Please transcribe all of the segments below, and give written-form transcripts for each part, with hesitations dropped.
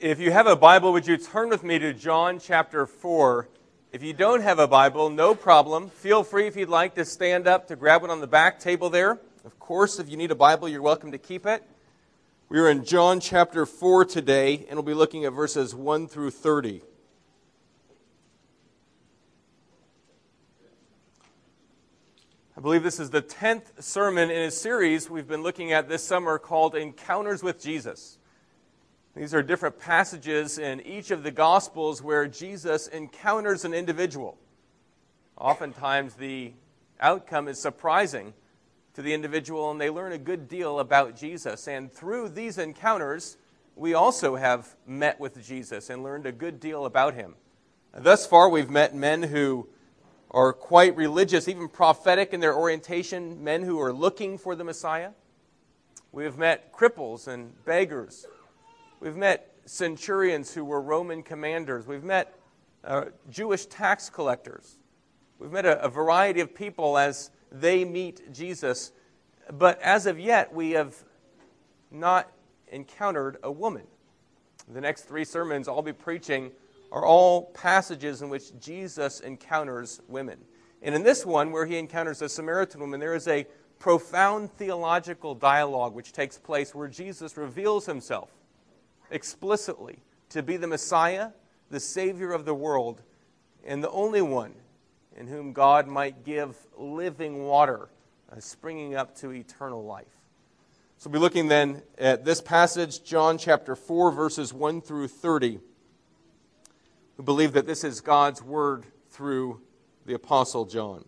If you have a Bible, would you turn with me to John chapter 4? If you don't have a Bible, no problem. Feel free, if you'd like, to stand up to grab one on the back table there. Of course, if you need a Bible, you're welcome to keep it. We're in John chapter 4 today, and we'll be looking at verses 1 through 30. I believe this is the 10th sermon in a series we've been looking at this summer called Encounters with Jesus. These are different passages in each of the Gospels where Jesus encounters an individual. Oftentimes the outcome is surprising to the individual, and they learn a good deal about Jesus. And through these encounters, we also have met with Jesus and learned a good deal about him. Thus far, we've met men who are quite religious, even prophetic in their orientation, men who are looking for the Messiah. We have met cripples and beggars. We've met centurions who were Roman commanders. We've met Jewish tax collectors. We've met a variety of people as they meet Jesus. But as of yet, we have not encountered a woman. The next three sermons I'll be preaching are all passages in which Jesus encounters women. And in this one, where he encounters a Samaritan woman, there is a profound theological dialogue which takes place where Jesus reveals himself explicitly to be the Messiah, the Savior of the world, and the only one in whom God might give living water, springing up to eternal life. So we'll be looking then at this passage, John chapter 4, verses 1 through 30. We believe that this is God's word through the Apostle John.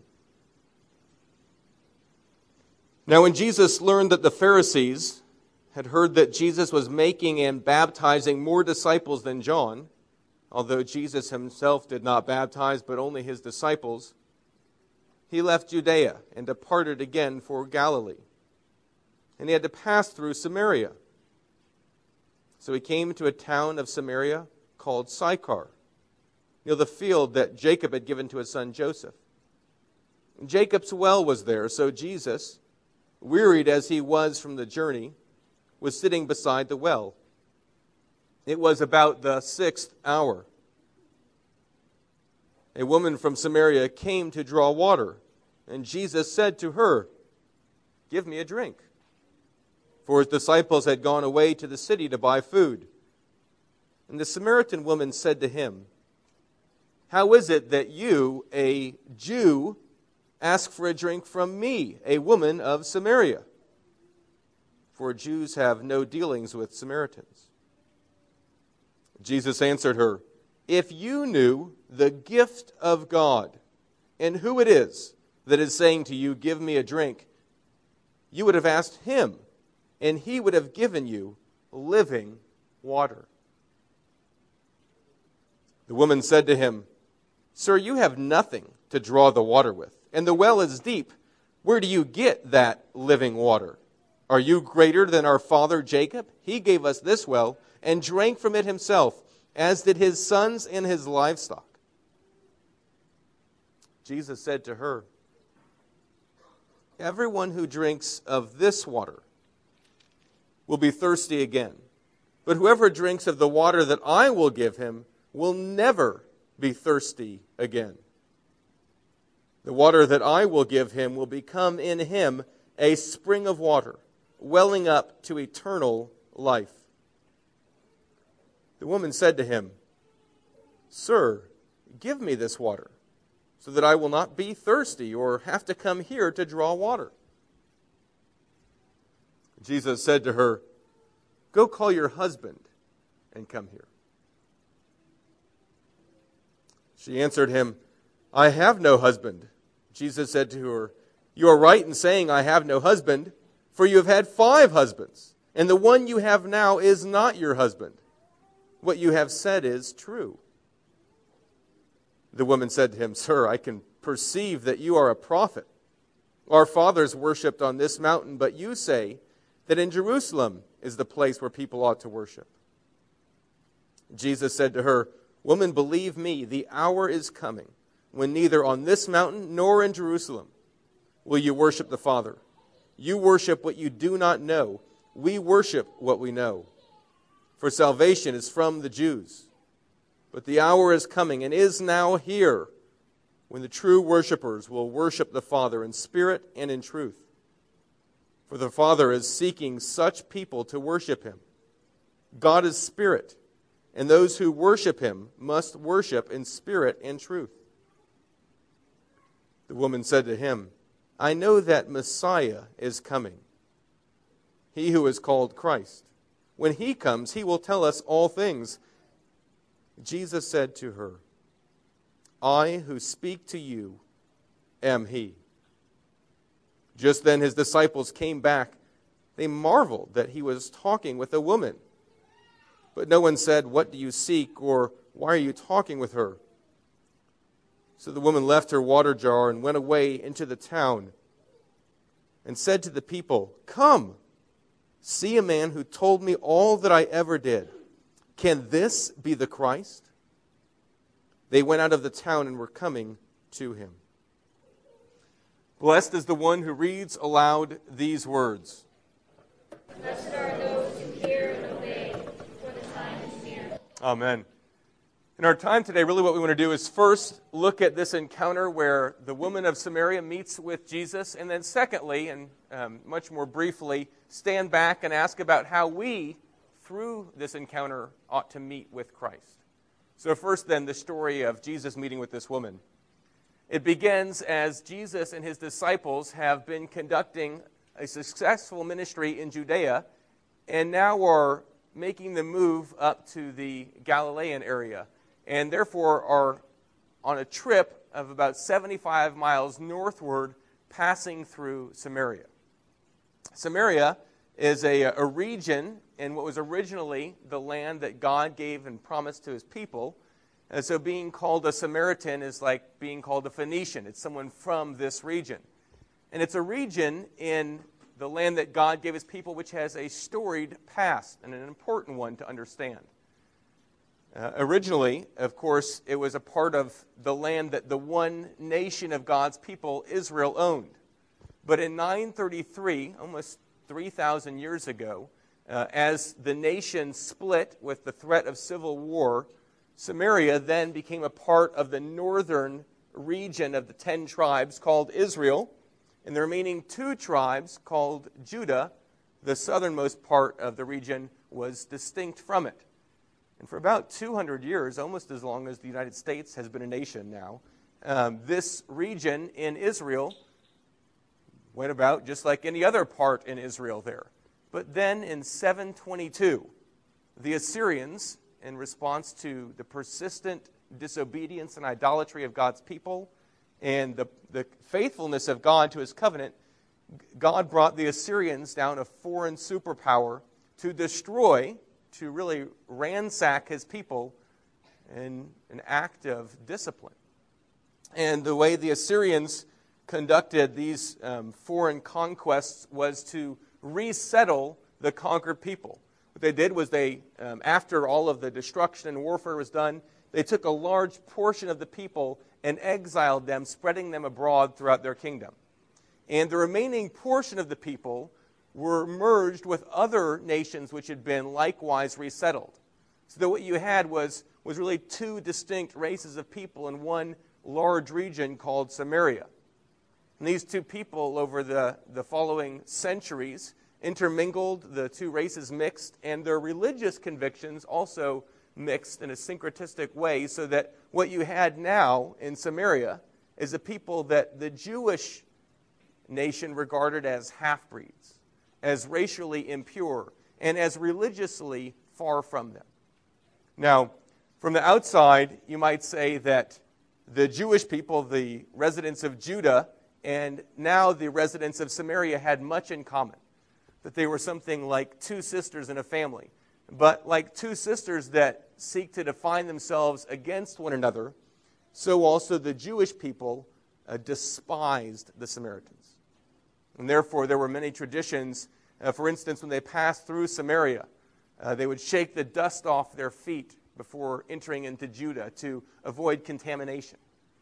Now when Jesus learned that the Pharisees had heard that Jesus was making and baptizing more disciples than John, although Jesus himself did not baptize, but only his disciples, he left Judea and departed again for Galilee. And he had to pass through Samaria. So he came to a town of Samaria called Sychar, near the field that Jacob had given to his son Joseph. And Jacob's well was there, so Jesus, wearied as he was from the journey, was sitting beside the well. It was about the 6th hour. A woman from Samaria came to draw water, and Jesus said to her, "Give me a drink." For his disciples had gone away to the city to buy food. And the Samaritan woman said to him, "How is it that you, a Jew, ask for a drink from me, a woman of Samaria? For Jews have no dealings with Samaritans." Jesus answered her, "If you knew the gift of God and who it is that is saying to you, 'Give me a drink,' you would have asked him, and he would have given you living water." The woman said to him, "Sir, you have nothing to draw the water with, and the well is deep. Where do you get that living water? Are you greater than our father Jacob? He gave us this well and drank from it himself, as did his sons and his livestock." Jesus said to her, "Everyone who drinks of this water will be thirsty again. But whoever drinks of the water that I will give him will never be thirsty again. The water that I will give him will become in him a spring of water, welling up to eternal life." The woman said to him, "Sir, give me this water, so that I will not be thirsty or have to come here to draw water." Jesus said to her, "Go call your husband and come here." She answered him, "I have no husband." Jesus said to her, "You are right in saying, 'I have no husband,' for you have had 5 husbands, and the one you have now is not your husband. What you have said is true." The woman said to him, "Sir, I can perceive that you are a prophet. Our fathers worshipped on this mountain, but you say that in Jerusalem is the place where people ought to worship." Jesus said to her, "Woman, believe me, the hour is coming when neither on this mountain nor in Jerusalem will you worship the Father. You worship what you do not know. We worship what we know, for salvation is from the Jews. But the hour is coming, and is now here, when the true worshipers will worship the Father in spirit and in truth. For the Father is seeking such people to worship him. God is spirit, and those who worship him must worship in spirit and truth. The woman said to him, I know that Messiah is coming, he who is called Christ. When he comes, he will tell us all things. Jesus said to her, I who speak to you am he. Just then his disciples came back. They marveled that he was talking with a woman. But no one said, What do you seek? Or why are you talking with her? So the woman left her water jar and went away into the town and said to the people, Come, see a man who told me all that I ever did. Can this be the Christ? They went out of the town and were coming to him. Blessed is the one who reads aloud these words. Blessed are those who hear and obey, for the time is near. Amen. In our time today, really what we want to do is first look at this encounter where the woman of Samaria meets with Jesus, and then secondly, and much more briefly, stand back and ask about how we, through this encounter, ought to meet with Christ. So first then, the story of Jesus meeting with this woman. It begins as Jesus and his disciples have been conducting a successful ministry in Judea, and now are making the move up to the Galilean area, and therefore are on a trip of about 75 miles northward, passing through Samaria. Samaria is a region in what was originally the land that God gave and promised to his people. And so being called a Samaritan is like being called a Phoenician. It's someone from this region. And it's a region in the land that God gave his people which has a storied past, and an important one to understand. Originally, of course, it was a part of the land that the one nation of God's people, Israel, owned. But in 933, almost 3,000 years ago, as the nation split with the threat of civil war, Samaria then became a part of the northern region of the 10 tribes called Israel, and the remaining 2 tribes called Judah, the southernmost part of the region, was distinct from it. And for about 200 years, almost as long as the United States has been a nation now, this region in Israel went about just like any other part in Israel there. But then in 722, the Assyrians, in response to the persistent disobedience and idolatry of God's people and the faithfulness of God to his covenant, God brought the Assyrians down, a foreign superpower, to destroy, to really ransack his people in an act of discipline. And the way the Assyrians conducted these foreign conquests was to resettle the conquered people. What they did was after all of the destruction and warfare was done, they took a large portion of the people and exiled them, spreading them abroad throughout their kingdom. And the remaining portion of the people were merged with other nations which had been likewise resettled. So that what you had was really 2 distinct races of people in one large region called Samaria. And these 2 people, over the following centuries, intermingled, the 2 races mixed, and their religious convictions also mixed in a syncretistic way, so that what you had now in Samaria is a people that the Jewish nation regarded as half-breeds, as racially impure, and as religiously far from them. Now, from the outside, you might say that the Jewish people, the residents of Judah, and now the residents of Samaria had much in common. That they were something like 2 sisters in a family. But like 2 sisters that seek to define themselves against one another, so also the Jewish people despised the Samaritans. And therefore, there were many traditions. For instance, when they passed through Samaria, they would shake the dust off their feet before entering into Judah to avoid contamination.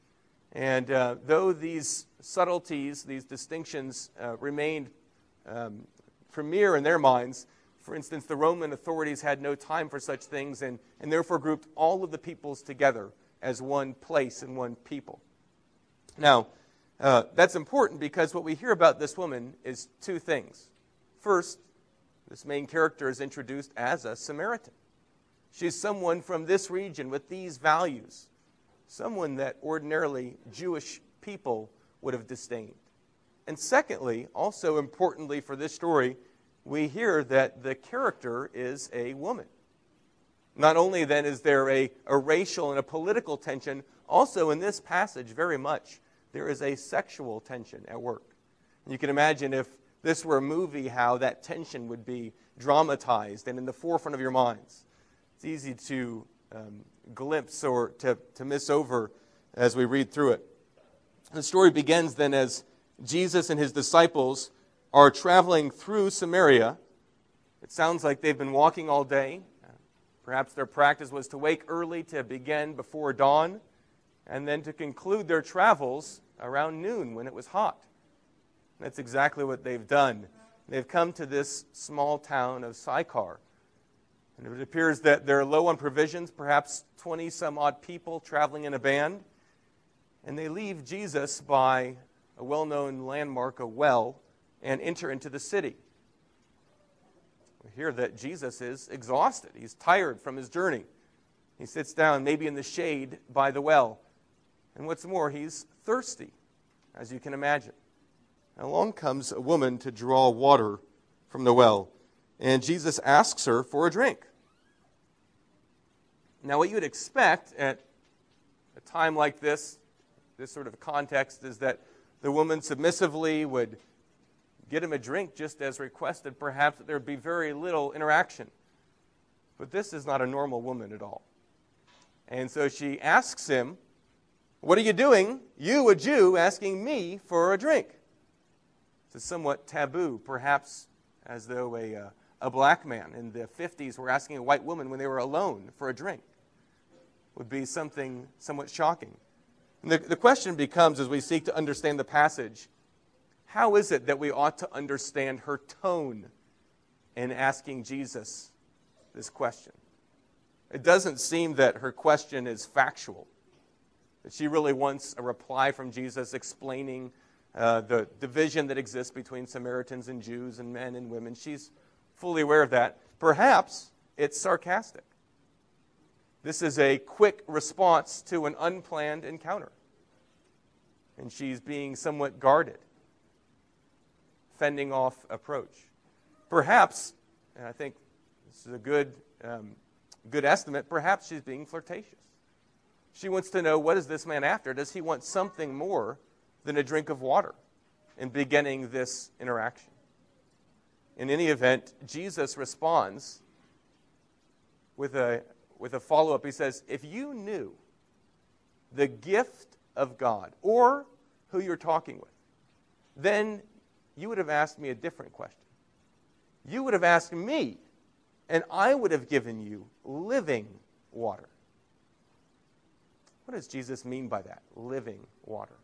And though these subtleties, these distinctions remained premier in their minds, For instance, the Roman authorities had no time for such things and therefore grouped all of the peoples together as one place and one people. Now, that's important because what we hear about this woman is two things. First, this main character is introduced as a Samaritan. She's someone from this region with these values, someone that ordinarily Jewish people would have disdained. And secondly, also importantly for this story, we hear that the character is a woman. Not only then is there a racial and a political tension, also in this passage very much there is a sexual tension at work. You can imagine if this were a movie, how that tension would be dramatized and in the forefront of your minds. It's easy to glimpse or to miss over as we read through it. The story begins then as Jesus and his disciples are traveling through Samaria. It sounds like they've been walking all day. Perhaps their practice was to wake early to begin before dawn and then to conclude their travels around noon when it was hot. That's exactly what they've done. They've come to this small town of Sychar. And it appears that they're low on provisions, perhaps 20-some-odd people traveling in a band. And they leave Jesus by a well-known landmark, a well, and enter into the city. We hear that Jesus is exhausted. He's tired from his journey. He sits down, maybe in the shade by the well. And what's more, he's thirsty, as you can imagine. And along comes a woman to draw water from the well. And Jesus asks her for a drink. Now, what you would expect at a time like this sort of context, is that the woman submissively would get him a drink just as requested. Perhaps there would be very little interaction. But this is not a normal woman at all. And so she asks him, "What are you doing, you, a Jew, asking me for a drink?" It's somewhat taboo, perhaps as though a black man in the 50s were asking a white woman when they were alone for a drink. Would be something somewhat shocking. And the question becomes, as we seek to understand the passage, how is it that we ought to understand her tone in asking Jesus this question? It doesn't seem that her question is factual, that she really wants a reply from Jesus explaining the division that exists between Samaritans and Jews and men and women. She's fully aware of that. Perhaps it's sarcastic. This is a quick response to an unplanned encounter. And she's being somewhat guarded, fending off approach. Perhaps, and I think this is a good estimate, perhaps she's being flirtatious. She wants to know, what is this man after? Does he want something more than a drink of water in beginning this interaction? In any event, Jesus responds with a follow-up. He says, if you knew the gift of God or who you're talking with, then you would have asked me a different question. You would have asked me, and I would have given you living water. What does Jesus mean by that, living water?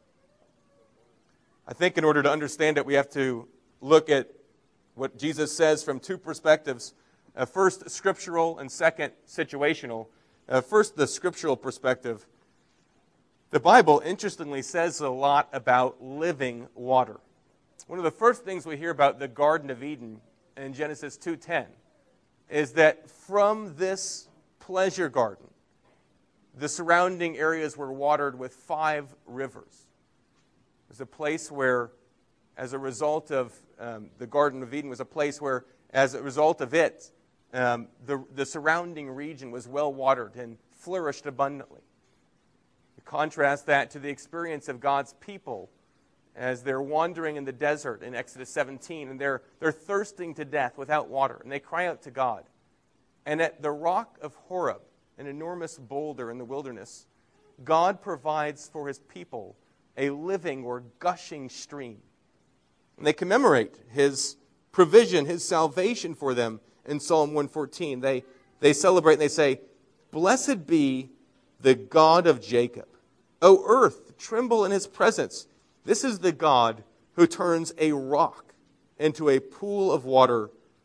I think in order to understand it, we have to look at what Jesus says from two perspectives. First, scriptural, and second, situational. First, the scriptural perspective. The Bible, interestingly, says a lot about living water. One of the first things we hear about the Garden of Eden in Genesis 2:10 is that from this pleasure garden, the surrounding areas were watered with 5 rivers. It was a place where, as a result of the Garden of Eden, was a place where, as a result of it, the surrounding region was well watered and flourished abundantly. You contrast that to the experience of God's people as they're wandering in the desert in Exodus 17, and they're thirsting to death without water, and they cry out to God. And at the rock of Horeb, an enormous boulder in the wilderness, God provides for his people a living or gushing stream. And they commemorate his provision, his salvation for them in Psalm 114. They celebrate and they say, "Blessed be the God of Jacob. O earth, tremble in his presence. This is the God who turns a rock into a pool of water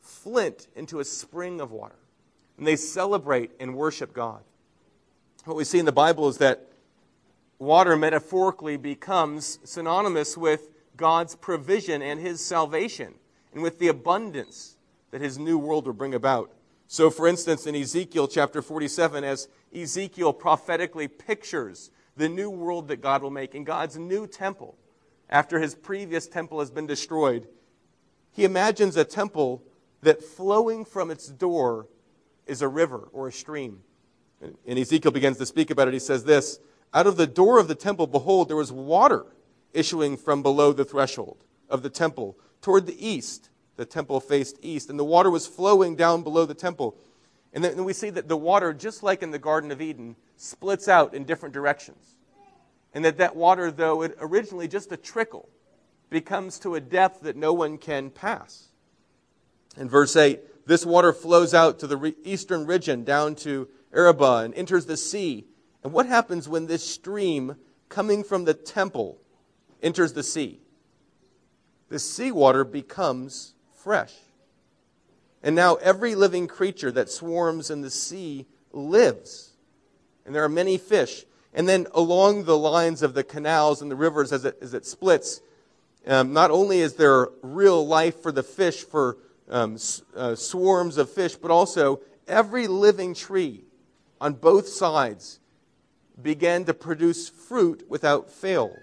flint into a spring of water. And they celebrate and worship God. What we see in the Bible is that water metaphorically becomes synonymous with God's provision and His salvation, and with the abundance that His new world will bring about. So, for instance, in Ezekiel chapter 47, as Ezekiel prophetically pictures the new world that God will make in God's new temple, after His previous temple has been destroyed, he imagines a temple that flowing from its door is a river or a stream. And Ezekiel begins to speak about it. He says this, "Out of the door of the temple, behold, there was water issuing from below the threshold of the temple toward the east." The temple faced east, and the water was flowing down below the temple. And then we see that the water, just like in the Garden of Eden, splits out in different directions. And that water, though it originally just a trickle, becomes to a depth that no one can pass. In verse 8, this water flows out to the eastern region, down to Arabah, and enters the sea. And what happens when this stream coming from the temple enters the sea? The seawater becomes fresh. And now every living creature that swarms in the sea lives. And there are many fish. And then along the lines of the canals and the rivers as it splits, not only is there real life for the fish, for swarms of fish, but also every living tree on both sides began to produce fruit without fail.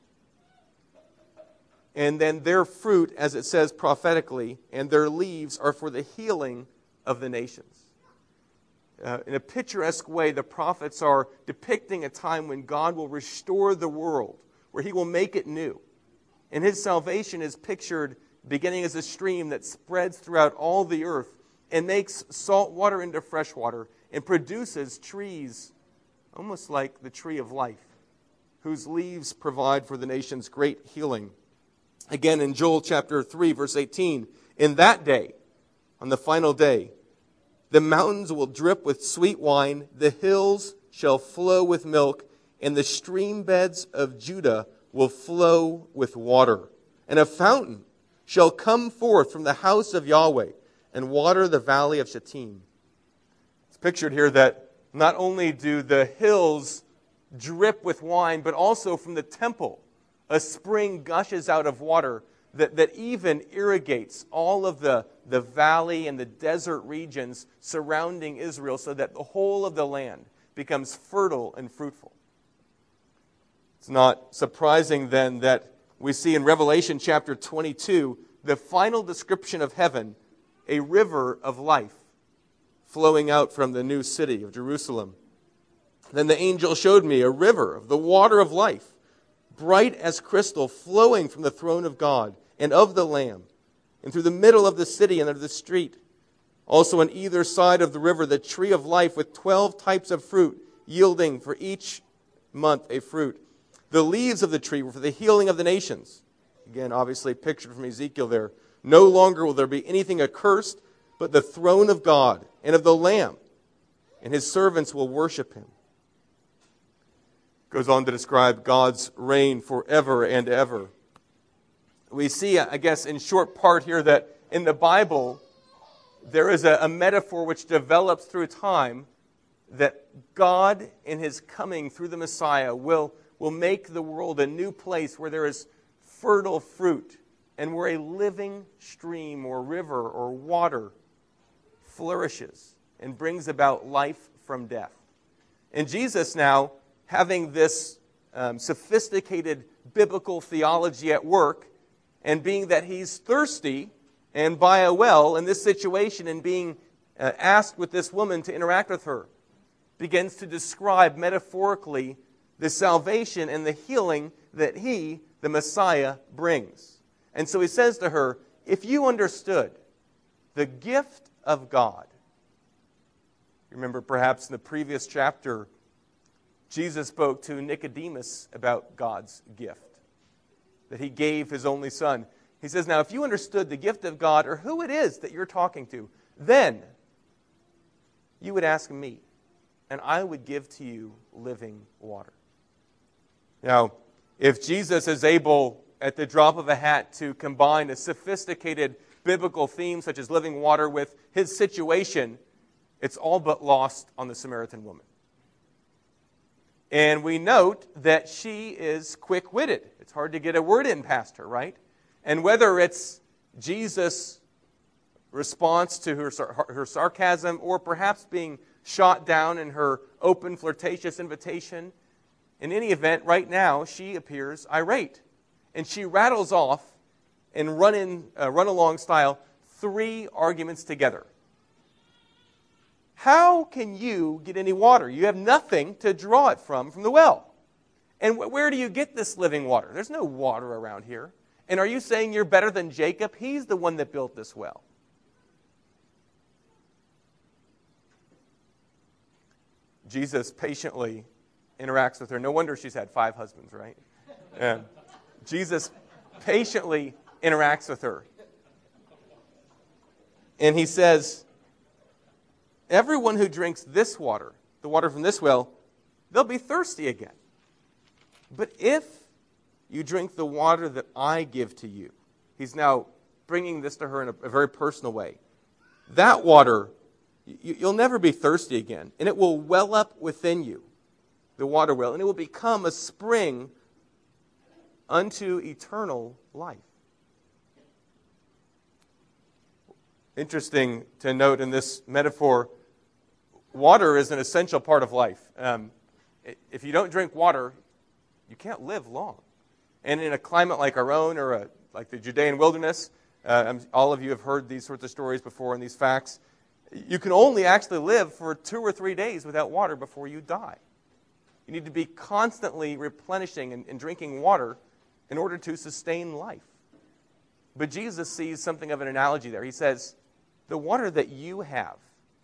And then their fruit, as it says prophetically, and their leaves are for the healing of the nations. In a picturesque way, the prophets are depicting a time when God will restore the world, where He will make it new. And His salvation is pictured beginning as a stream that spreads throughout all the earth and makes salt water into fresh water and produces trees almost like the tree of life, whose leaves provide for the nation's great healing. Again, in Joel chapter 3, verse 18, in that day, on the final day, the mountains will drip with sweet wine, the hills shall flow with milk, and the stream beds of Judah will flow with water. And a fountain shall come forth from the house of Yahweh and water the valley of Shittim. It's pictured here that not only do the hills drip with wine, but also from the temple, a spring gushes out of water that even irrigates all of the valley and the desert regions surrounding Israel so that the whole of the land becomes fertile and fruitful. It's not surprising then that we see in Revelation chapter 22, the final description of heaven, a river of life flowing out from the new city of Jerusalem. Then the angel showed me a river of the water of life, bright as crystal, flowing from the throne of God and of the Lamb, and through the middle of the city and of the street. Also on either side of the river, the tree of life with 12 types of fruit, yielding for each month a fruit. The leaves of the tree were for the healing of the nations. Again, obviously pictured from Ezekiel there. No longer will there be anything accursed, but the throne of God and of the Lamb, and His servants will worship Him. Goes on to describe God's reign forever and ever. We see, I guess, in short part here that in the Bible, there is a metaphor which develops through time that God, in His coming through the Messiah, will make the world a new place where there is fertile fruit and where a living stream or river or water flourishes and brings about life from death. And Jesus now, having this sophisticated biblical theology at work, and being that He's thirsty and by a well in this situation and being asked with this woman to interact with her, begins to describe metaphorically the salvation and the healing that He, the Messiah, brings. And so He says to her, if you understood the gift of God, you remember perhaps in the previous chapter, Jesus spoke to Nicodemus about God's gift, that He gave His only Son. He says, now if you understood the gift of God, or who it is that you're talking to, then you would ask me, and I would give to you living water. Now, if Jesus is able, at the drop of a hat, to combine a sophisticated biblical themes such as living water with his situation, it's all but lost on the Samaritan woman. And we note that she is quick-witted. It's hard to get a word in past her, right? And whether it's Jesus' response to her sarcasm or perhaps being shot down in her open, flirtatious invitation, in any event, right now, she appears irate. And she rattles off in run-along style 3 arguments together. How can you get any water? You have nothing to draw it from the well. And where do you get this living water? There's no water around here. And are you saying you're better than Jacob? He's the one that built this well. Jesus patiently interacts with her. No wonder she's had 5 husbands, right? Jesus patiently interacts with her. And he says, everyone who drinks this water, the water from this well, they'll be thirsty again. But if you drink the water that I give to you, he's now bringing this to her in a very personal way. That water, you'll never be thirsty again, and it will well up within you, the water will, and it will become a spring unto eternal life. Interesting to note in this metaphor, water is an essential part of life. If you don't drink water, you can't live long. And in a climate like our own, or like the Judean wilderness, all of you have heard these sorts of stories before and these facts, you can only actually live for 2 or 3 days without water before you die. You need to be constantly replenishing and drinking water in order to sustain life. But Jesus sees something of an analogy there. He says, the water that you have,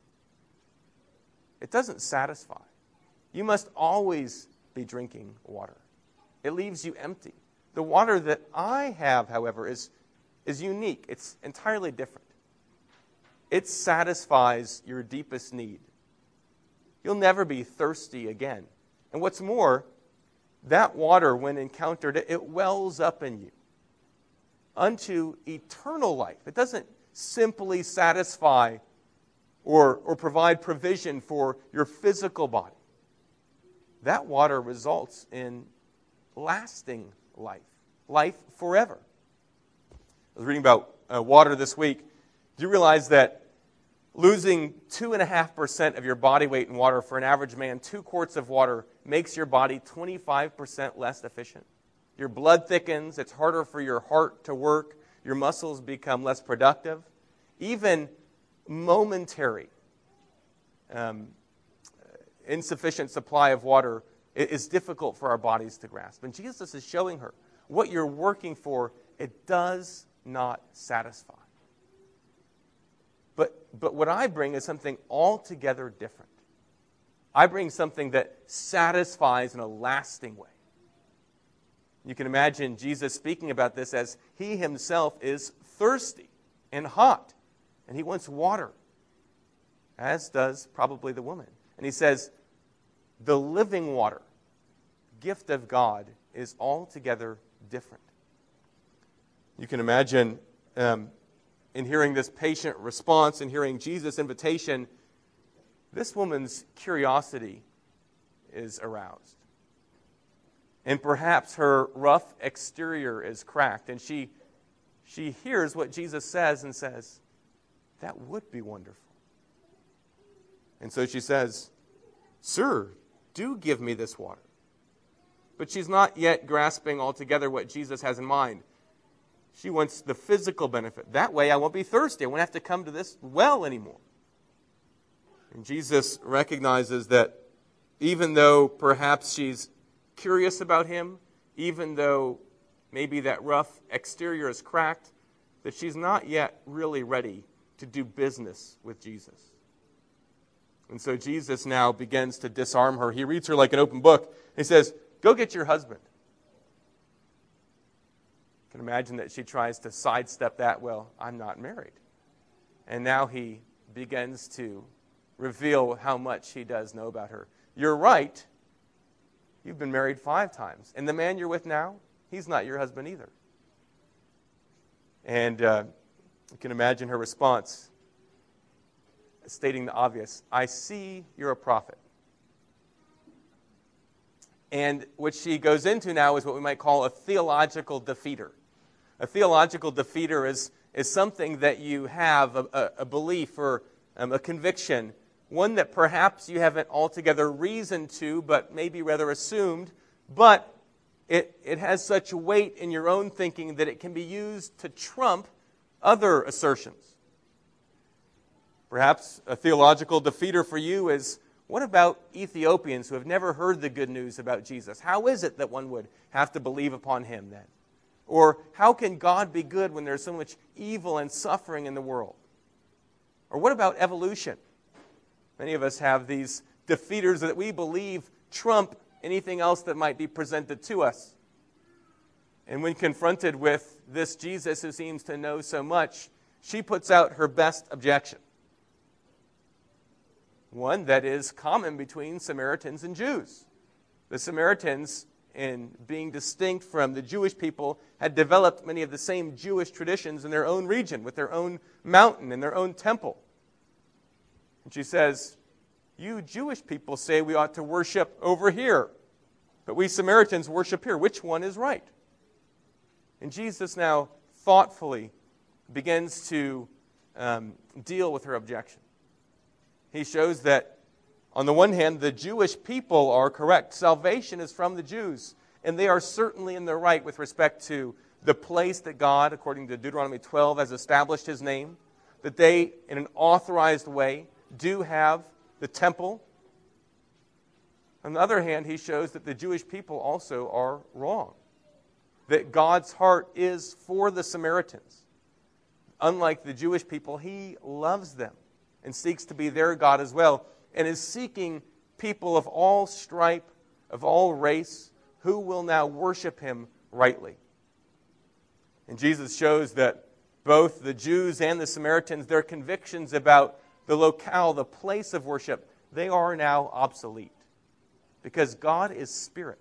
it doesn't satisfy. You must always be drinking water. It leaves you empty. The water that I have, however, is unique. It's entirely different. It satisfies your deepest need. You'll never be thirsty again. And what's more, that water, when encountered, it wells up in you unto eternal life. It doesn't simply satisfy or provide provision for your physical body. That water results in lasting life, life forever. I was reading about water this week. Do you realize that losing 2.5% of your body weight in water for an average man, 2 quarts of water, makes your body 25% less efficient? Your blood thickens. It's harder for your heart to work. Your muscles become less productive. Even momentary insufficient supply of water is difficult for our bodies to grasp. And Jesus is showing her what you're working for, it does not satisfy. But what I bring is something altogether different. I bring something that satisfies in a lasting way. You can imagine Jesus speaking about this as he himself is thirsty and hot, and he wants water, as does probably the woman. And he says, the living water, gift of God, is altogether different. You can imagine in hearing this patient response and hearing Jesus' invitation, this woman's curiosity is aroused. And perhaps her rough exterior is cracked, and she hears what Jesus says and says, that would be wonderful. And so she says, Sir, do give me this water. But she's not yet grasping altogether what Jesus has in mind. She wants the physical benefit. That way I won't be thirsty. I won't have to come to this well anymore. And Jesus recognizes that even though perhaps she's curious about him, even though maybe that rough exterior is cracked, that she's not yet really ready to do business with Jesus. And so Jesus now begins to disarm her. He reads her like an open book. He says, go get your husband. You can imagine that she tries to sidestep that. Well, I'm not married. And now he begins to reveal how much he does know about her. You're right. You've been married 5 times. And the man you're with now, he's not your husband either. And You can imagine her response, stating the obvious, I see you're a prophet. And what she goes into now is what we might call a theological defeater. A theological defeater is something that you have, a belief or a conviction, one that perhaps you haven't altogether reasoned to, but maybe rather assumed, but it has such weight in your own thinking that it can be used to trump other assertions. Perhaps a theological defeater for you is, what about Ethiopians who have never heard the good news about Jesus? How is it that one would have to believe upon him then? Or how can God be good when there's so much evil and suffering in the world? Or what about evolution? Many of us have these defeaters that we believe trump anything else that might be presented to us. And when confronted with this Jesus who seems to know so much, she puts out her best objection. One that is common between Samaritans and Jews. The Samaritans, in being distinct from the Jewish people, had developed many of the same Jewish traditions in their own region, with their own mountain and their own temple. And she says, you Jewish people say we ought to worship over here, but we Samaritans worship here. Which one is right? And Jesus now thoughtfully begins to deal with her objection. He shows that, on the one hand, the Jewish people are correct. Salvation is from the Jews, and they are certainly in the right with respect to the place that God, according to Deuteronomy 12, has established his name, that they, in an authorized way, do have the temple. On the other hand, he shows that the Jewish people also are wrong, that God's heart is for the Samaritans. Unlike the Jewish people, he loves them and seeks to be their God as well, and is seeking people of all stripe, of all race, who will now worship him rightly. And Jesus shows that both the Jews and the Samaritans, their convictions about the locale, the place of worship, they are now obsolete. Because God is spirit.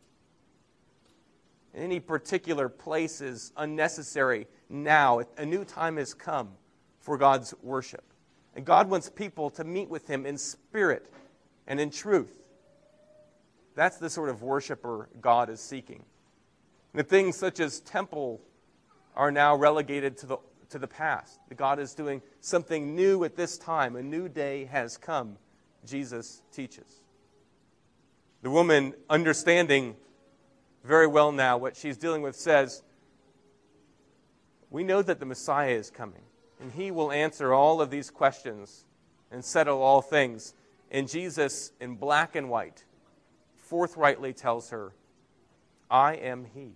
Any particular place is unnecessary now. A new time has come for God's worship. And God wants people to meet with him in spirit and in truth. That's the sort of worshiper God is seeking. And the things such as temple are now relegated to the past. God is doing something new at this time. A new day has come, Jesus teaches. The woman, understanding very well now what she's dealing with, says, we know that the Messiah is coming, and he will answer all of these questions and settle all things. And Jesus, in black and white, forthrightly tells her, I am he.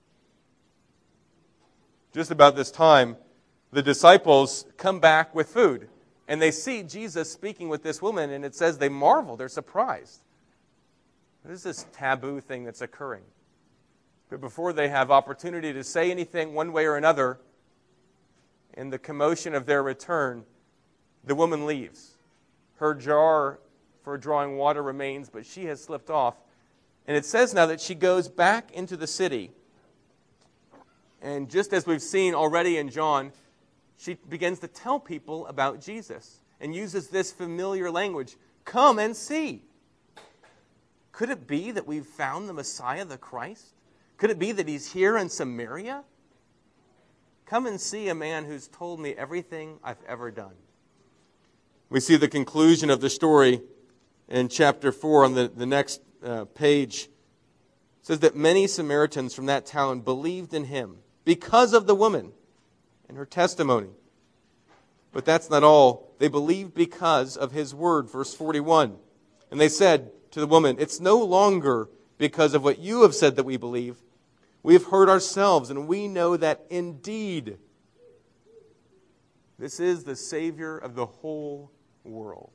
Just about this time, the disciples come back with food, and they see Jesus speaking with this woman, and it says they marvel, they're surprised. What is this taboo thing that's occurring? But before they have opportunity to say anything one way or another, in the commotion of their return, the woman leaves. Her jar for drawing water remains, but she has slipped off. And it says now that she goes back into the city. And just as we've seen already in John, she begins to tell people about Jesus and uses this familiar language, come and see. Could it be that we've found the Messiah, the Christ? Could it be that he's here in Samaria? Come and see a man who's told me everything I've ever done. We see the conclusion of the story in chapter 4 on the next page. It says that many Samaritans from that town believed in him because of the woman and her testimony. But that's not all. They believed because of his word, verse 41. And they said to the woman, it's no longer because of what you have said that we believe. We have heard ourselves, and we know that indeed this is the Savior of the whole world.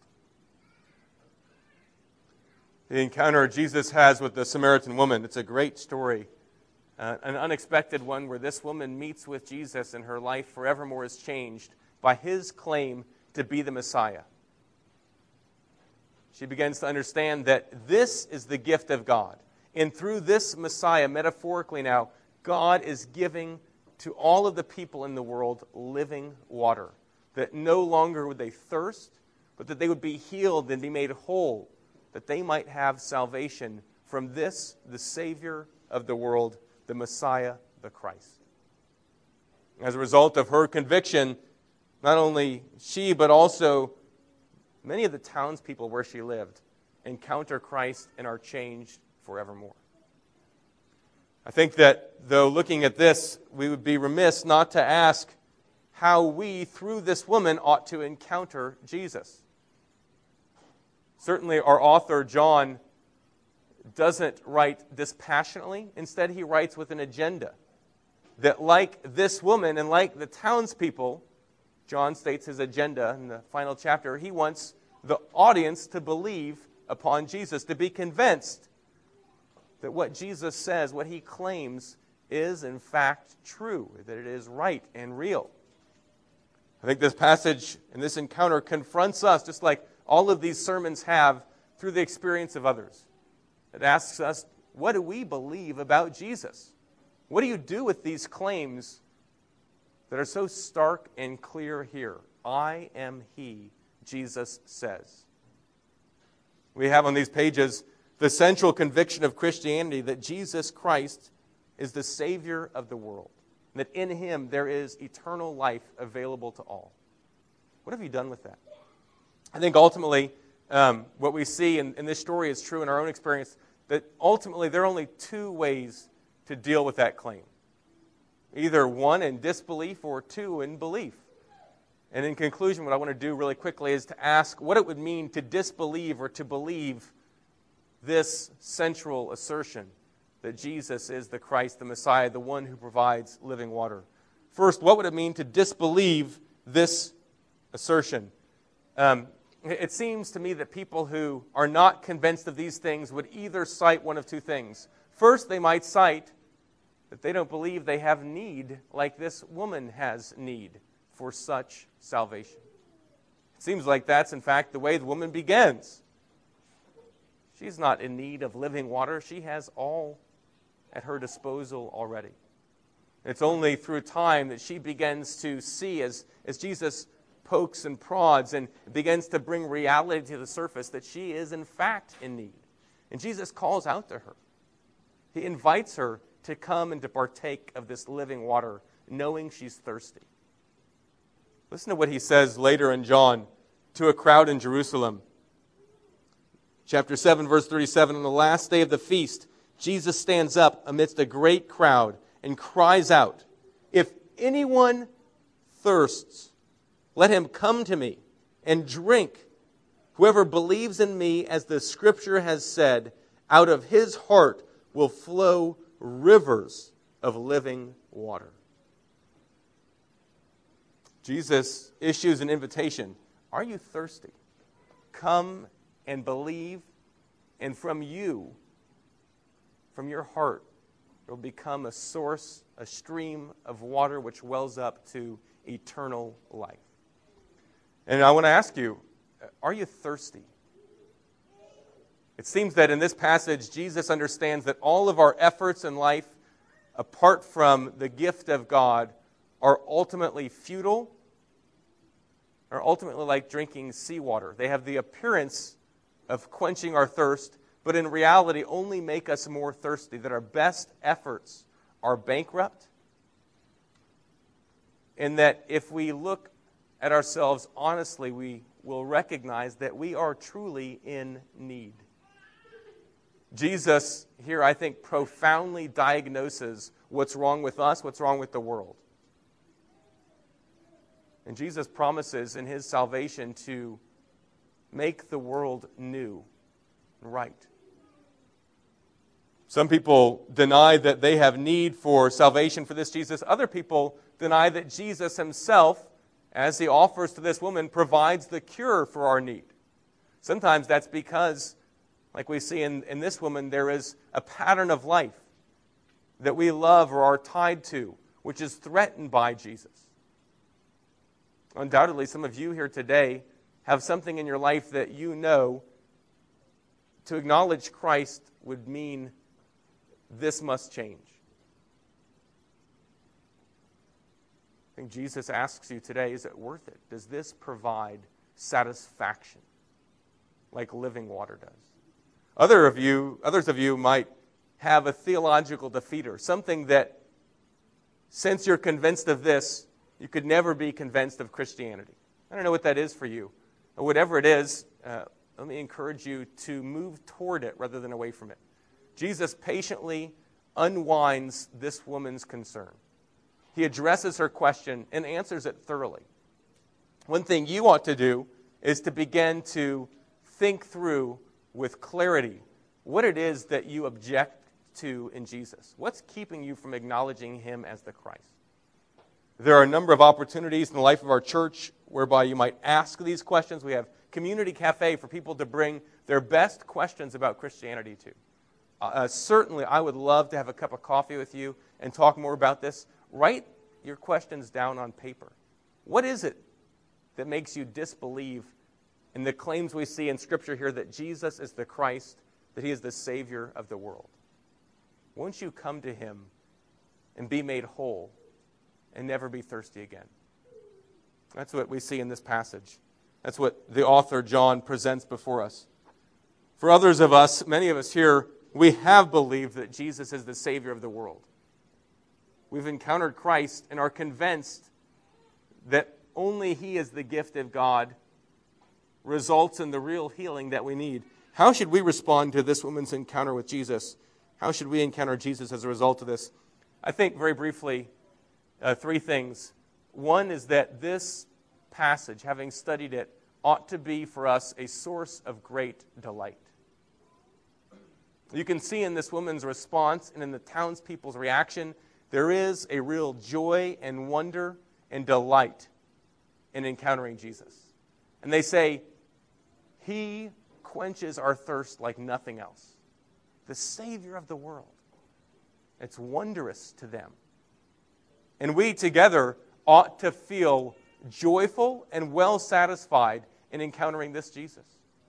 The encounter Jesus has with the Samaritan woman, it's a great story. An unexpected one where this woman meets with Jesus and her life forevermore is changed by his claim to be the Messiah. She begins to understand that this is the gift of God. And through this Messiah, metaphorically now, God is giving to all of the people in the world living water, that no longer would they thirst, but that they would be healed and be made whole, that they might have salvation from this, the Savior of the world, the Messiah, the Christ. As a result of her conviction, not only she, but also many of the townspeople where she lived encounter Christ and are changed forevermore. I think that, though, looking at this, we would be remiss not to ask how we, through this woman, ought to encounter Jesus. Certainly, our author, John, doesn't write dispassionately. Instead, he writes with an agenda. That like this woman and like the townspeople, John states his agenda in the final chapter, he wants the audience to believe upon Jesus, to be convinced that what Jesus says, what he claims, is in fact true, that it is right and real. I think this passage and this encounter confronts us, just like all of these sermons have, through the experience of others. It asks us, what do we believe about Jesus? What do you do with these claims that are so stark and clear here? I am He, Jesus says. We have on these pages the central conviction of Christianity that Jesus Christ is the Savior of the world, and that in Him there is eternal life available to all. What have you done with that? I think ultimately what we see in this story is true in our own experience, that ultimately there are only two ways to deal with that claim. Either one, in disbelief, or two, in belief. And in conclusion, what I want to do really quickly is to ask what it would mean to disbelieve or to believe this central assertion that Jesus is the Christ, the Messiah, the one who provides living water. First, what would it mean to disbelieve this assertion? It seems to me that people who are not convinced of these things would either cite one of two things. First, they might cite that they don't believe they have need like this woman has need for such salvation. It seems like that's, in fact, the way the woman begins. She's not in need of living water. She has all at her disposal already. It's only through time that she begins to see, as Jesus pokes and prods and begins to bring reality to the surface, that she is, in fact, in need. And Jesus calls out to her. He invites her to come and to partake of this living water, knowing she's thirsty. Listen to what he says later in John to a crowd in Jerusalem. Chapter 7, verse 37, on the last day of the feast, Jesus stands up amidst a great crowd and cries out, "If anyone thirsts, let him come to me and drink. Whoever believes in me, as the Scripture has said, out of his heart will flow rivers of living water." Jesus issues an invitation. Are you thirsty? Come and believe, and from you, from your heart, it will become a source, a stream of water which wells up to eternal life. And I want to ask you, are you thirsty? It seems that in this passage, Jesus understands that all of our efforts in life, apart from the gift of God, are ultimately futile, are ultimately like drinking seawater. They have the appearance of quenching our thirst, but in reality only make us more thirsty, that our best efforts are bankrupt, and that if we look at ourselves honestly, we will recognize that we are truly in need. Jesus here, I think, profoundly diagnoses what's wrong with us, what's wrong with the world. And Jesus promises in His salvation to make the world new and right. Some people deny that they have need for salvation for this Jesus. Other people deny that Jesus Himself, as He offers to this woman, provides the cure for our need. Sometimes that's because, like we see in this woman, there is a pattern of life that we love or are tied to, which is threatened by Jesus. Undoubtedly, some of you here today have something in your life that you know to acknowledge Christ would mean this must change. I think Jesus asks you today, is it worth it? Does this provide satisfaction like living water does? Others of you might have a theological defeater, something that, since you're convinced of this, you could never be convinced of Christianity. I don't know what that is for you. Or whatever it is, let me encourage you to move toward it rather than away from it. Jesus patiently unwinds this woman's concern. He addresses her question and answers it thoroughly. One thing you ought to do is to begin to think through with clarity what it is that you object to in Jesus. What's keeping you from acknowledging him as the Christ? There are a number of opportunities in the life of our church whereby you might ask these questions. We have Community Cafe for people to bring their best questions about Christianity to. Certainly, I would love to have a cup of coffee with you and talk more about this. Write your questions down on paper. What is it that makes you disbelieve in the claims we see in Scripture here that Jesus is the Christ, that he is the Savior of the world? Won't you come to him and be made whole and never be thirsty again? That's what we see in this passage. That's what the author John presents before us. For others of us, many of us here, we have believed that Jesus is the Savior of the world. We've encountered Christ and are convinced that only he is the gift of God, results in the real healing that we need. How should we respond to this woman's encounter with Jesus? How should we encounter Jesus as a result of this? I think very briefly, three things. One is that this passage, having studied it, ought to be for us a source of great delight. You can see in this woman's response and in the townspeople's reaction, there is a real joy and wonder and delight in encountering Jesus. And they say, he quenches our thirst like nothing else. The Savior of the world. It's wondrous to them. And we together ought to feel joyful and well satisfied in encountering this Jesus.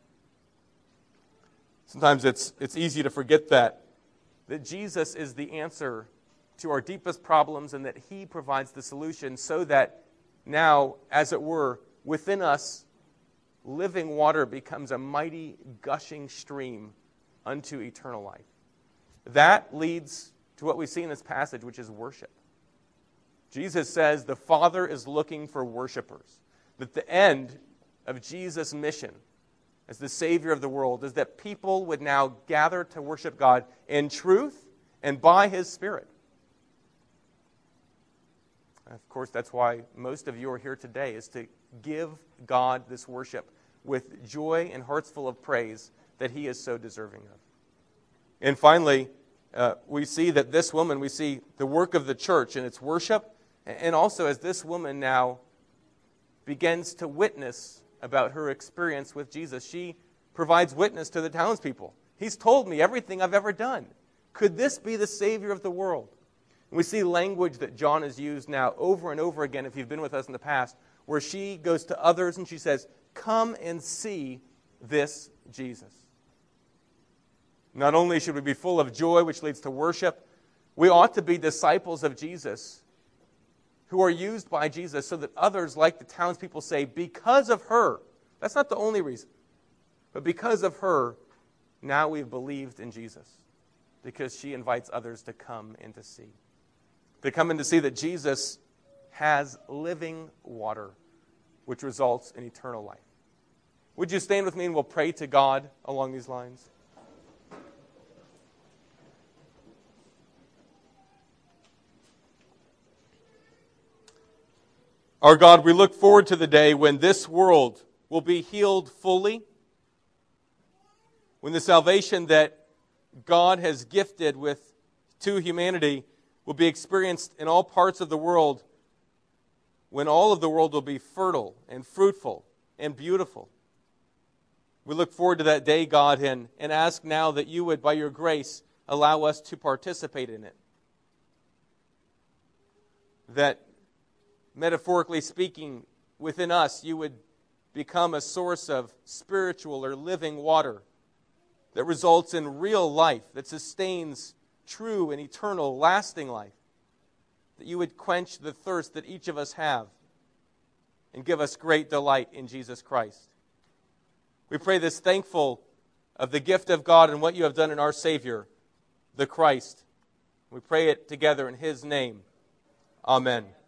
Sometimes it's easy to forget that Jesus is the answer to our deepest problems and that he provides the solution so that now, as it were, within us, living water becomes a mighty gushing stream unto eternal life. That leads to what we see in this passage, which is worship. Jesus says the Father is looking for worshipers. That the end of Jesus' mission as the Savior of the world is that people would now gather to worship God in truth and by his Spirit. Of course, that's why most of you are here today, is to give God this worship with joy and hearts full of praise that he is so deserving of. And finally, we see that this woman, we see the work of the church in its worship, and also as this woman now begins to witness about her experience with Jesus. She provides witness to the townspeople. He's told me everything I've ever done. Could this be the Savior of the world? And we see language that John has used now over and over again, if you've been with us in the past, where she goes to others and she says, come and see this Jesus. Not only should we be full of joy, which leads to worship, we ought to be disciples of Jesus who are used by Jesus so that others, like the townspeople, say, because of her, that's not the only reason, but because of her, now we've believed in Jesus, because she invites others to come and to see. To come and to see that Jesus has living water, which results in eternal life. Would you stand with me and we'll pray to God along these lines? Our God, we look forward to the day when this world will be healed fully, when the salvation that God has gifted to humanity will be experienced in all parts of the world, when all of the world will be fertile and fruitful and beautiful. We look forward to that day, God, and ask now that you would, by your grace, allow us to participate in it. That, metaphorically speaking, within us, you would become a source of spiritual or living water that results in real life, that sustains true and eternal, lasting life. that you would quench the thirst that each of us have and give us great delight in Jesus Christ. We pray this thankful of the gift of God and what you have done in our Savior, the Christ. We pray it together in His name. Amen.